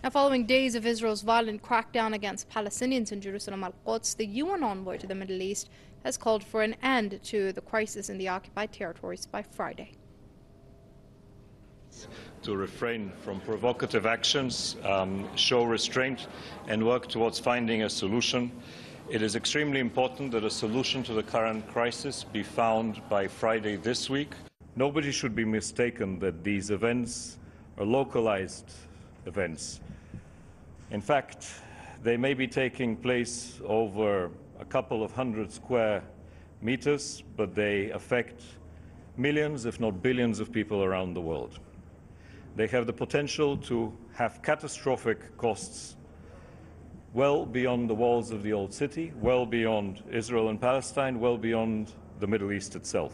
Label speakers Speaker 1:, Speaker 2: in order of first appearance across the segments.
Speaker 1: Now, following days of Israel's violent crackdown against Palestinians in Jerusalem al-Quds, the UN envoy to the Middle East has called for an end to the crisis in the occupied territories by Friday.
Speaker 2: To refrain from provocative actions, show restraint, and work towards finding a solution. It is extremely important that a solution to the current crisis be found by Friday this week. Nobody should be mistaken that these events are localized events. In fact, they may be taking place over a couple of hundred square meters, but they affect millions, if not billions, of people around the world. They have the potential to have catastrophic costs well beyond the walls of the old city, well beyond Israel and Palestine, well beyond the Middle East itself.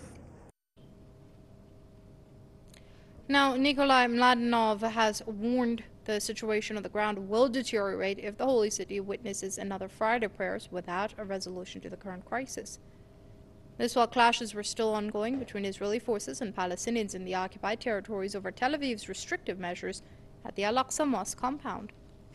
Speaker 1: Now, Nikolai Mladenov has warned the situation on the ground will deteriorate if the Holy City witnesses another Friday prayers without a resolution to the current crisis. This while clashes were still ongoing between Israeli forces and Palestinians in the occupied territories over Tel Aviv's restrictive measures at the Al-Aqsa Mosque compound.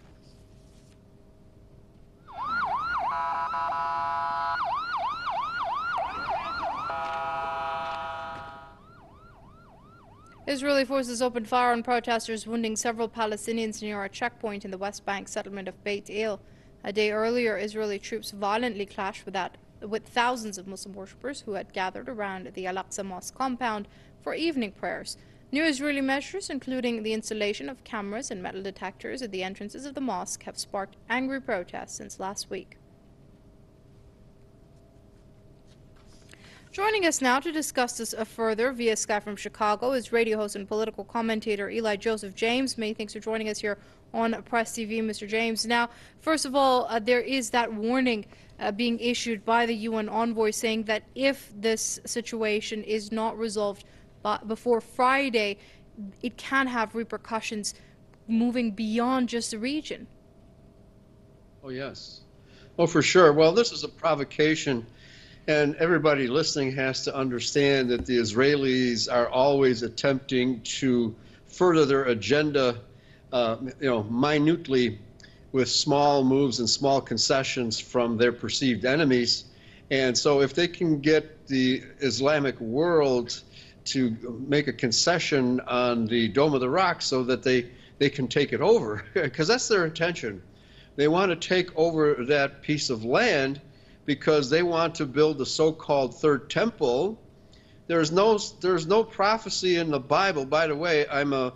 Speaker 1: Israeli forces opened fire on protesters, wounding several Palestinians near a checkpoint in the West Bank settlement of Beit El. A day earlier, Israeli troops violently clashed with thousands of Muslim worshippers who had gathered around the Al-Aqsa Mosque compound for evening prayers. New Israeli measures, including the installation of cameras and metal detectors at the entrances of the mosque, have sparked angry protests since last week. Joining us now to discuss this further via Skype from Chicago is radio host and political commentator Eli Joseph James. Many thanks for joining us here on Press TV, Mr. James. Now, first of all, there is that warning being issued by the UN envoy saying that if this situation is not resolved before Friday, it can have repercussions moving beyond just the region.
Speaker 3: Oh, yes. Oh, for sure. Well, this is a provocation. And everybody listening has to understand that the Israelis are always attempting to further their agenda, minutely with small moves and small concessions from their perceived enemies. And so if they can get the Islamic world to make a concession on the Dome of the Rock so that they can take it over, because that's their intention. They want to take over that piece of land because they want to build the so-called third temple. There's no prophecy in the Bible. By the way, I'm a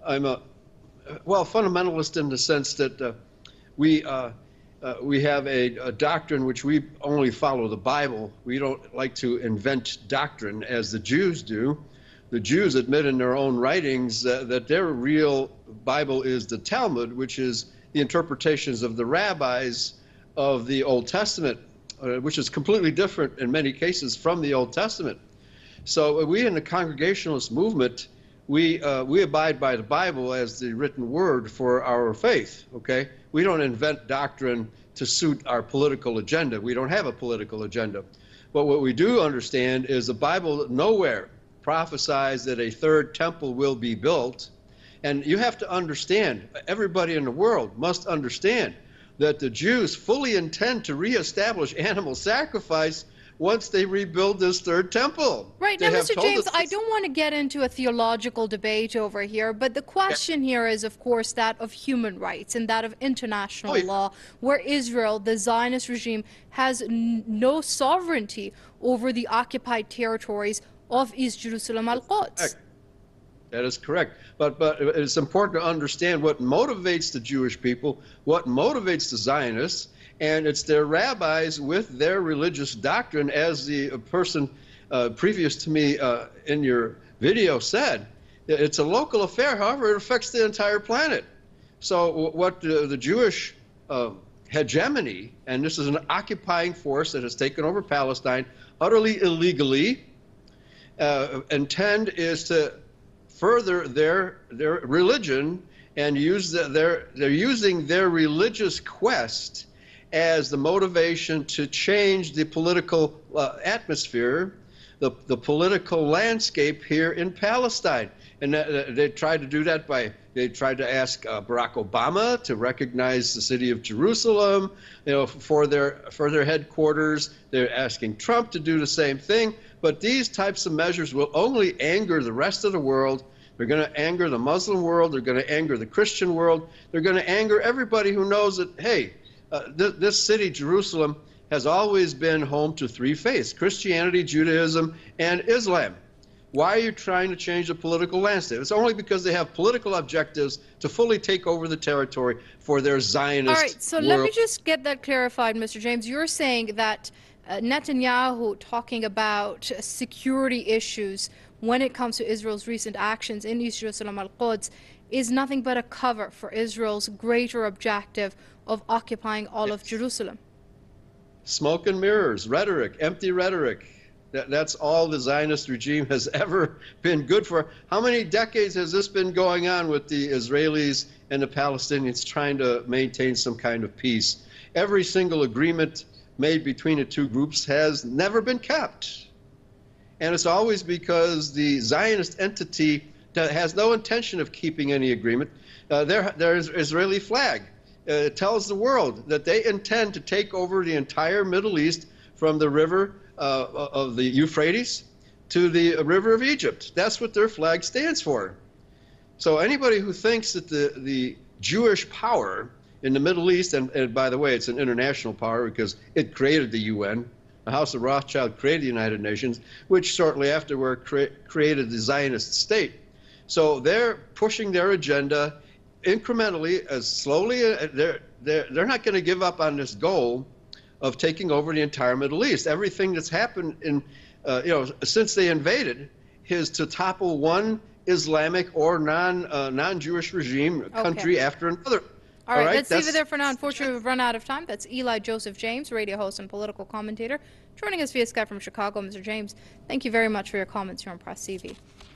Speaker 3: fundamentalist in the sense that we have a doctrine which we only follow the Bible. We don't like to invent doctrine as the Jews do. The Jews admit in their own writings that their real Bible is the Talmud, which is the interpretations of the rabbis of the Old Testament, which is completely different in many cases from the Old Testament. So we in the Congregationalist movement, we abide by the Bible as the written word for our faith, okay? We don't invent doctrine to suit our political agenda. We don't have a political agenda. But what we do understand is the Bible nowhere prophesies that a third temple will be built. And you have to understand, everybody in the world must understand that the Jews fully intend to reestablish animal sacrifice once they rebuild this third temple.
Speaker 1: Right. Now, Mr. James, I don't want to get into a theological debate over here, but the question here is, of course, that of human rights and that of international law, where Israel, the Zionist regime, has no sovereignty over the occupied territories of East Jerusalem al-Quds.
Speaker 3: That is correct. But it's important to understand what motivates the Jewish people, what motivates the Zionists, and it's their rabbis with their religious doctrine, as the person previous to me in your video said. It's a local affair, however, it affects the entire planet. So what the Jewish hegemony, and this is an occupying force that has taken over Palestine utterly illegally, intend is to further their religion and they're using their religious quest as the motivation to change the political atmosphere, the political landscape here in Palestine. And they tried to do that by They tried to ask Barack Obama to recognize the city of Jerusalem, for their headquarters. They're asking Trump to do the same thing. But these types of measures will only anger the rest of the world. They're going to anger the Muslim world. They're going to anger the Christian world. They're going to anger everybody who knows that, hey, this city, Jerusalem, has always been home to three faiths: Christianity, Judaism, and Islam. Why are you trying to change the political landscape? It's only because they have political objectives to fully take over the territory for their Zionist
Speaker 1: All right, so
Speaker 3: world.
Speaker 1: let me just get that clarified, Mr. James. You're saying that Netanyahu talking about security issues when it comes to Israel's recent actions in East Jerusalem, Al-Quds, is nothing but a cover for Israel's greater objective of occupying all of Jerusalem.
Speaker 3: Smoke and mirrors, rhetoric, empty rhetoric. That's all the Zionist regime has ever been good for. How many decades has this been going on with the Israelis and the Palestinians trying to maintain some kind of peace? Every single agreement made between the two groups has never been kept. And it's always because the Zionist entity has no intention of keeping any agreement. Their Israeli flag tells the world that they intend to take over the entire Middle East from the river of the Euphrates to the river of Egypt. That's what their flag stands for. So anybody who thinks that the Jewish power in the Middle East, and by the way, it's an international power because it created the UN. The House of Rothschild created the United Nations, which shortly afterward created the Zionist state. So they're pushing their agenda incrementally, as slowly. They're not going to give up on this goal of taking over the entire Middle East. Everything that's happened in, since they invaded, is to topple one Islamic or non-Jewish regime country after another.
Speaker 1: All right, let's leave it there for now. Unfortunately, we've run out of time. That's Eli Joseph James, radio host and political commentator, joining us via Skype from Chicago. Mr. James, thank you very much for your comments here on Press TV.